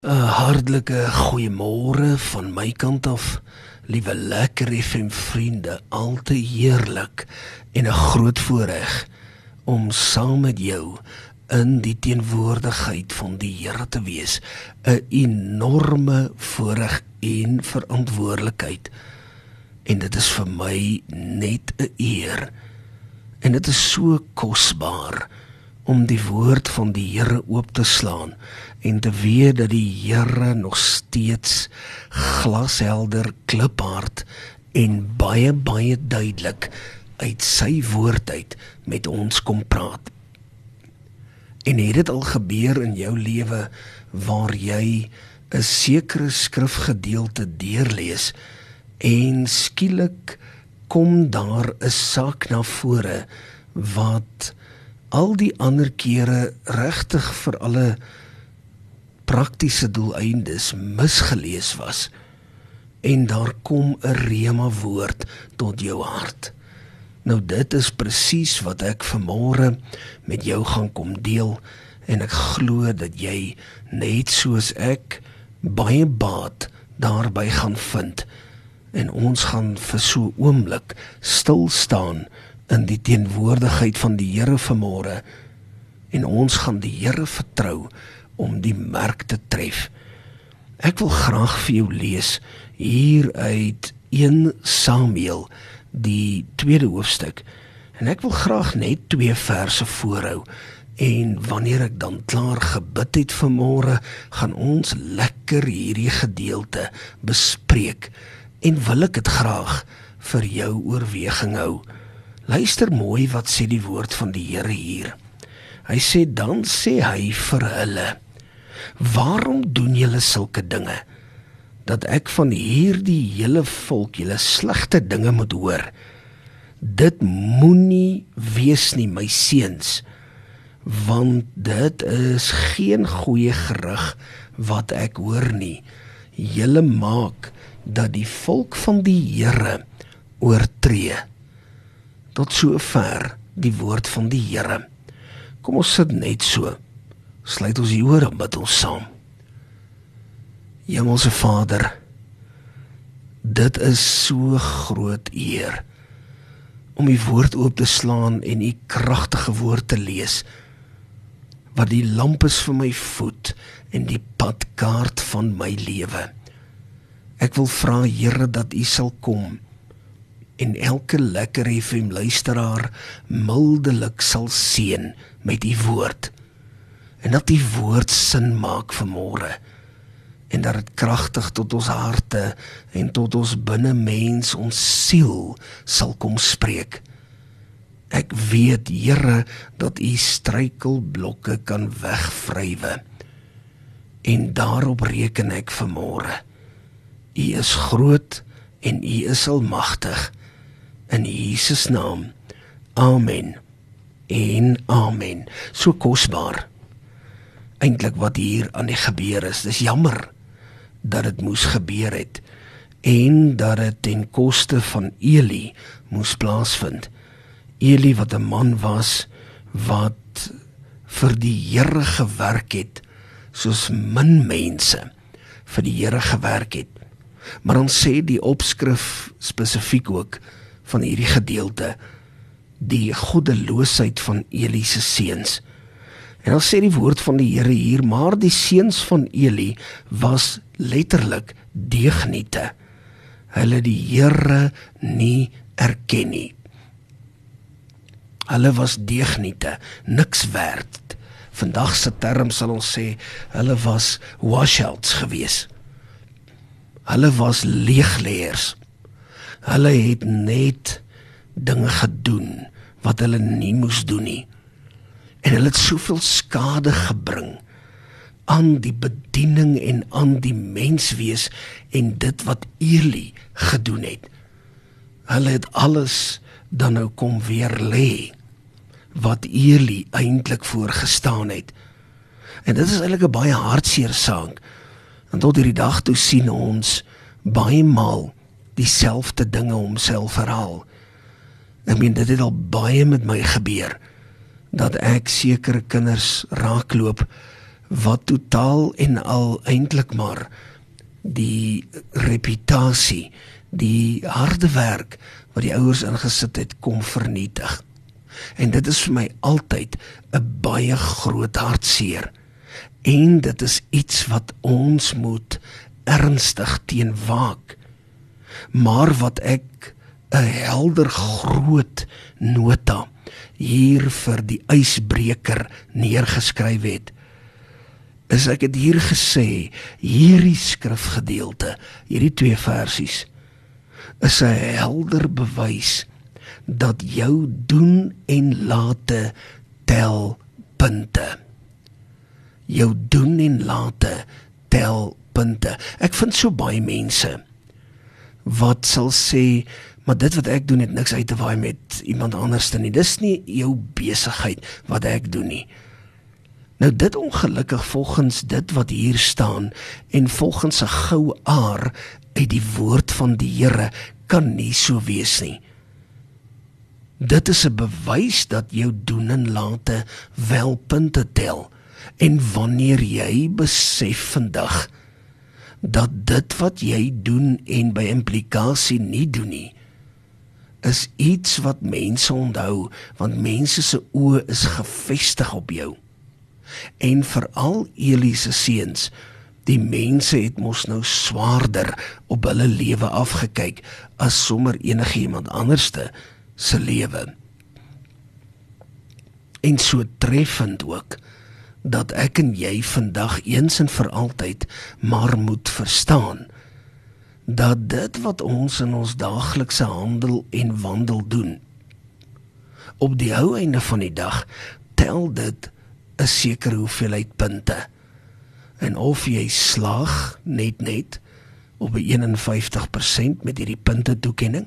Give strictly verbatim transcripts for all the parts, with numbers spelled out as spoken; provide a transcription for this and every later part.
'n Hartlike goeiemôre van my kant af, liewe Lekker F M vriende, al te heerlik en 'n groot voorreg om saam met jou in die teenwoordigheid van die Here te wees. 'n Enorme voorreg en verantwoordelikheid. En dit is vir my net 'n eer. En dit is so kosbaar om die woord van die Here oop te slaan en te weet dat die Here nog steeds glashelder, kliphard en baie, baie duidelik uit sy woord uit met ons kom praat. En het dit al gebeur in jou lewe waar jy 'n sekere skrifgedeelte deurlees en skielik kom daar 'n saak na vore wat al die ander kere regtig vir alle praktiese doeleindes misgelees was, en daar kom 'n rema woord tot jou hart. Nou dit is presies wat ek vanmôre met jou gaan kom deel, en ek glo dat jy net soos ek baie baat daarby gaan vind, en ons gaan vir so 'n oomblik stil staan in die teenwoordigheid van die Here vanmôre, en ons gaan die Here vertrou om die merk te tref. Ek wil graag vir jou lees hier uit Eerste Samuel, die tweede hoofstuk, en ek wil graag net twee verse voorhou, en wanneer ek dan klaar gebid het vanmôre, gaan ons lekker hierdie gedeelte bespreek, en wil ek dit graag vir jou oorweging hou. Luister mooi wat sê die woord van die Here hier. Hy sê, dan sê hy vir hulle, waarom doen julle sulke dinge, dat ek van hierdie hele volk julle slegte dinge moet hoor? Dit moenie wees nie, my seuns, want dit is geen goeie gerug wat ek hoor nie. Julle maak dat die volk van die Here oortree. Tot so ver die woord van die Here. Kom ons sit net so. Sluit ons die ore en bid ons saam. Hemelse Vader, dit is so groot eer om u woord oop te slaan en u kragtige woord te lees, wat die lamp is vir my voet en die padkaart van my lewe. Ek wil vra, Here, dat u sal kom en elke Lekker F M luisteraar mildelik sal seën met die woord, en dat die woord sin maak vanmôre, en dat dit kragtig tot ons harte en tot ons binnemens, ons siel sal kom spreek. Ek weet, Here, dat u struikelblokke kan wegvrywe, en daarop reken ek vanmôre. U is groot en u is almagtig. In Jesus naam, amen en amen. So kosbaar, eintlik wat hier aan die gebeur is. Dis jammer dat dit moes gebeur het, en dat dit ten koste van Eli moes plaasvind. Eli wat 'n man was, wat vir die Here gewerk het, soos min mense vir die Here gewerk het. Maar dan sê die opskrif spesifiek ook van hierdie gedeelte, die goddeloosheid van Eli se seuns. En dan sê die woord van die Here hier, maar die seuns van Eli was letterlik deugniete. Hulle die Here nie erken nie. Hulle was deugniete, niks werd. Vandag se term sal ons sê, hulle was washouts gewees. Hulle was leegleers. Hulle het net dinge gedoen wat hulle nie moes doen nie. En hulle het soveel skade gebring aan die bediening en aan die menswees en dit wat Eli gedoen het. Hulle het alles dan nou kom weer lê wat Eli eintlik voorgestaan het. En dit is eintlik 'n baie hartseer saak. En tot hierdie dag toe sien ons baie maal dieselfde dinge homself herhaal. Ek meen, dit het al baie met my gebeur, dat ek sekere kinders raakloop, wat totaal en al eintlik maar die reputasie, die harde werk wat die ouers ingesit het, kom vernietig. En dit is vir my altyd 'n baie groot hartseer. En dit is iets wat ons moet ernstig teen waak. Maar wat ek 'n helder groot nota hier vir die ysbreker neergeskryf het, is ek het hier gesê, hierdie skrifgedeelte, hierdie twee versies, is 'n helder bewys dat jou doen en late tel punte. Jou doen en late tel punte. Ek vind so baie mense wat sal sê, maar dit wat ek doen het niks uit te waai met iemand anders nie. Dis nie jou besigheid wat ek doen nie. Nou dit ongelukkig volgens dit wat hier staan en volgens 'n goue aar uit die woord van die Here kan nie so wees nie. Dit is 'n bewys dat jou doen en late wel punte tel. En wanneer jy besef vandag dat dit wat jy doen en by implikasie nie doen nie, is iets wat mense onthou, want mense se oë is gefestig op jou. En veral Eli se seuns, die mense het mos nou swaarder op hulle lewe afgekyk as sommer enige iemand anderste se lewe. En so treffend ook, dat ek en jy vandag eens en vir altyd maar moet verstaan, dat dit wat ons in ons daaglikse handel en wandel doen, op die ou einde van die dag, tel dit 'n sekere hoeveelheid punte. En of jy slaag net net op 'n een en vyftig persent met hierdie punte toekenning,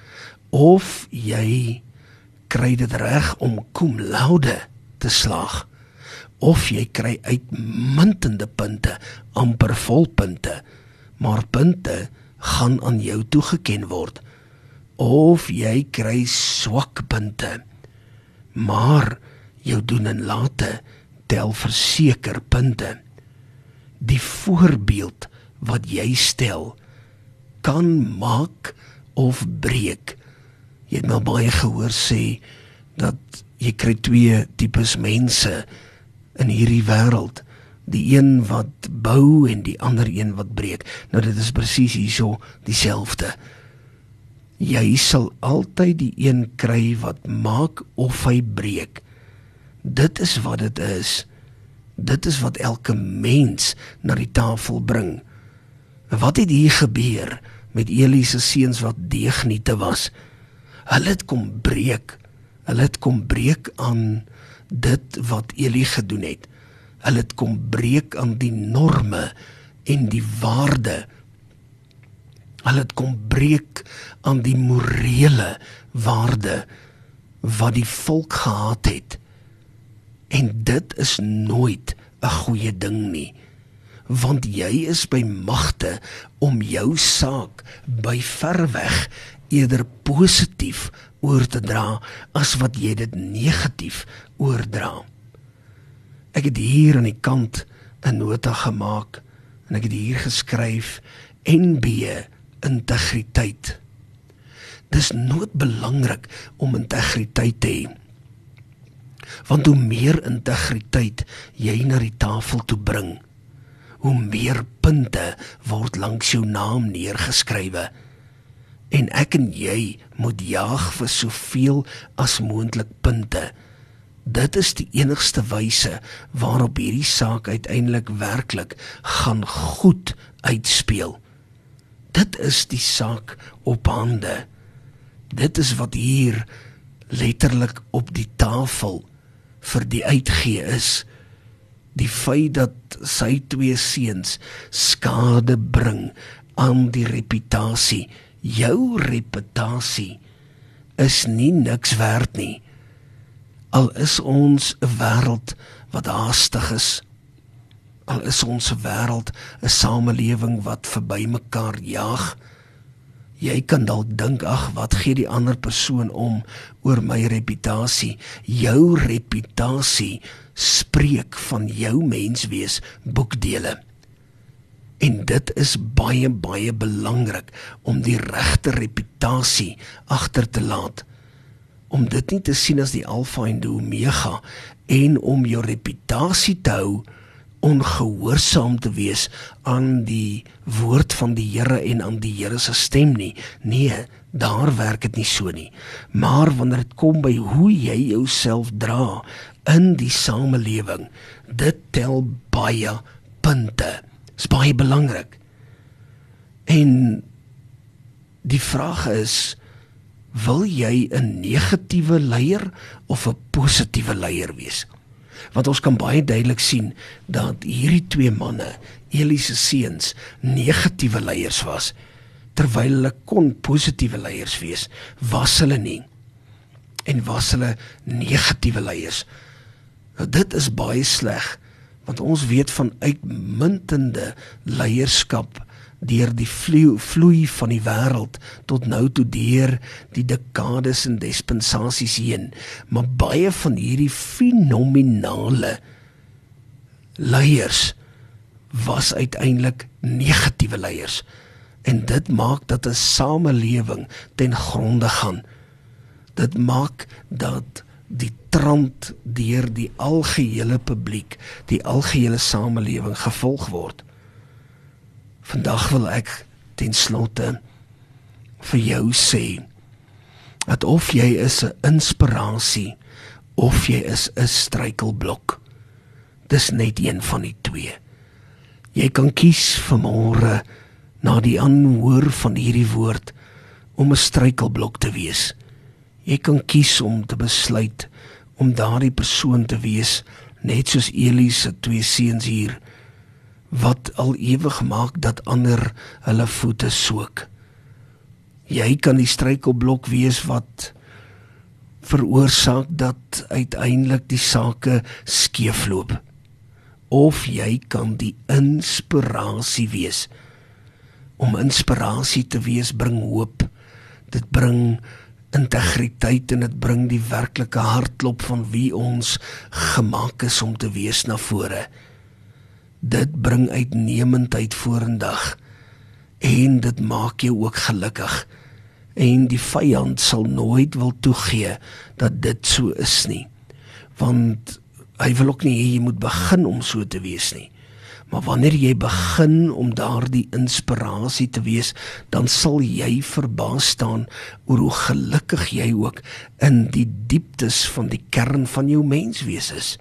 of jy kry dit reg om cum laude te slaag, of jy kry uitmuntende punte, amper volpunte, maar punte gaan aan jou toegeken word, of jy kry swak punte, maar jou doen en late tel verseker punte. Die voorbeeld wat jy stel, kan maak of breek. Jy het nou baie gehoor sê, dat jy kry twee tipes mense in hierdie wêreld, die een wat bou en die ander een wat breek. Nou dit is presies hierso dieselfde. Jy sal altyd die een kry wat maak of hy breek. Dit is wat dit is. Dit is wat elke mens na die tafel bring. Wat het hier gebeur met Eli se seuns wat deegniete was? Hulle het kom breek. Hulle het kom breek aan dit wat Eli gedoen het. Hulle het kom breek aan die norme en die waarde. Hulle het kom breek aan die morele waarde wat die volk gehad het. En dit is nooit 'n goeie ding nie, want jy is by magte om jou saak by verweg eerder positief oor te dra as wat jy dit negatief oordra. Ek het hier aan die kant 'n nota gemaak en ek het hier geskryf N B integriteit. Dis noodbelangrik om integriteit te hê. Want hoe meer integriteit jy na die tafel toe bring, hoe meer punte word langs jou naam neergeskrywe. En ek en jy moet jaag vir soveel as moontlik punte. Dit is die enigste wyse waarop hierdie saak uiteindelik werklik gaan goed uitspeel. Dit is die saak op hande. Dit is wat hier letterlik op die tafel vir die uitgee is. Die feit dat sy twee seuns skade bring aan die reputasie. Jou reputasie is nie niks werd nie. Al is ons 'n wêreld wat haastig is, al is ons 'n wêreld 'n samelewing wat verby mekaar jaag, Jy kan dalk dink, ag, wat gee die ander persoon om oor my reputasie? Jou reputasie spreek van jou menswees boekdele. En dit is baie, baie belangrik om die regte reputasie agter te laat. Om dit nie te sien as die alfa en die omega en om jou reputasie te hou ongehoorsaam te wees aan die woord van die Here en aan die Here se stem nie. Nee, daar werk dit nie so nie. Maar wanneer dit kom by hoe jy jouself dra in die samelewing, dit tel baie punte. Is baie belangrik. En die vraag is, wil jy 'n negatiewe leier of 'n positiewe leier wees? Want ons kan baie duidelik sien dat hierdie twee manne, Eli se seuns, negatiewe leiers was, terwyl hulle kon positiewe leiers wees, was hulle nie. En was hulle negatiewe leiers. Nou dit is baie sleg, want ons weet van uitmuntende leierskap deur die vloei, vloei van die wêreld tot nou toe deur die dekades en dispensasies heen. Maar baie van hierdie fenominale leiers was uiteindelik negatiewe leiers. En dit maak dat 'n samelewing ten gronde gaan. Dit maak dat die trant deur die algehele publiek, die algehele samelewing gevolg word. Vandag wil ek ten slotte vir jou sê, dat of jy is 'n inspirasie, of jy is 'n struikelblok. Dis net een van die twee. Jy kan kies vanmôre, na die aanhoor van hierdie woord, om 'n struikelblok te wees. Jy kan kies om te besluit, om daardie persoon te wees, net soos Eli se twee seuns hier, wat al ewig maak dat ander hulle voete sook. Jy kan die struikelblok wees wat veroorsaak dat uiteindelik die sake skeefloop. Of jy kan die inspirasie wees. Om inspirasie te wees bring hoop. Dit bring integriteit en dit bring die werklike hartklop van wie ons gemaak is om te wees na vore. Dit bring uitnemendheid vorendag en dit maak jou ook gelukkig. En die vyand sal nooit wil toegee dat dit so is nie. Want hy wil ook nie hê jy moet begin om so te wees nie. Maar wanneer jy begin om daardie inspirasie te wees, dan sal jy verbaas staan oor hoe gelukkig jy ook in die dieptes van die kern van jou menswees is.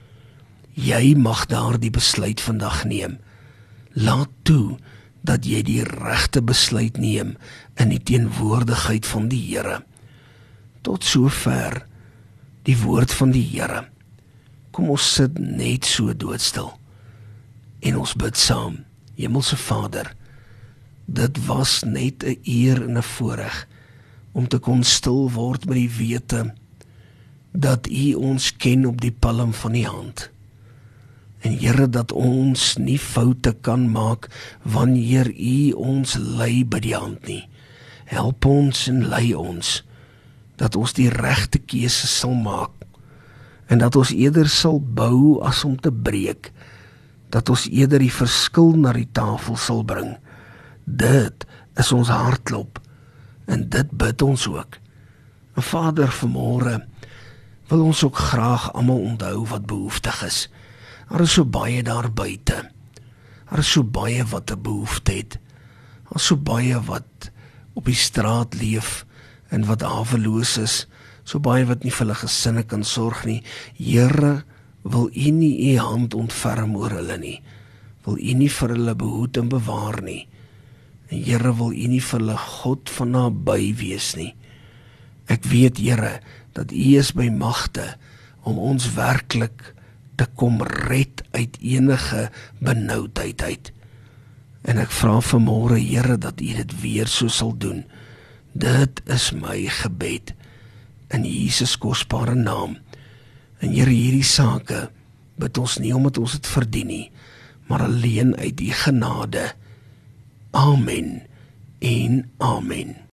Jy mag daardie besluit vandag neem. Laat toe dat jy die regte besluit neem in die teenwoordigheid van die Here. Tot sover die woord van die Here. Kom ons sit net so doodstil en ons bid saam. Hemelse Vader, dit was net 'n eer en 'n voorreg om te kon stil word met die wete dat U ons ken op die palm van die hand. En Here, dat ons nie foute kan maak wanneer U ons lei by die hand nie. Help ons en lei ons, dat ons die regte keuse sal maak, en dat ons eerder sal bou as om te breek, dat ons eerder die verskil na die tafel sal bring. Dit is ons hartklop, en dit bid ons ook. En Vader, vanmôre wil ons ook graag almal onthou wat behoeftig is. Daar is so baie daar buite. Daar is so baie wat 'n behoefte het. Daar is so baie wat op die straat leef en wat haweloos is. So baie wat nie vir hulle gesinne kan sorg nie. Here, wil U nie U hand ontferm oor hulle nie. Wil U nie vir hulle behoed en bewaar nie. En Here, wil U nie vir hulle God van naby wees nie. Ek weet, Here, dat U is by magte om ons werklik te kom red uit enige benoudheid uit. En ek vra vanmôre, Here, dat U dit weer so sal doen. Dit is my gebed in Jesus kosbare naam. En Here, hierdie sake bid ons nie omdat ons dit verdien nie, maar alleen uit U genade. Amen en amen.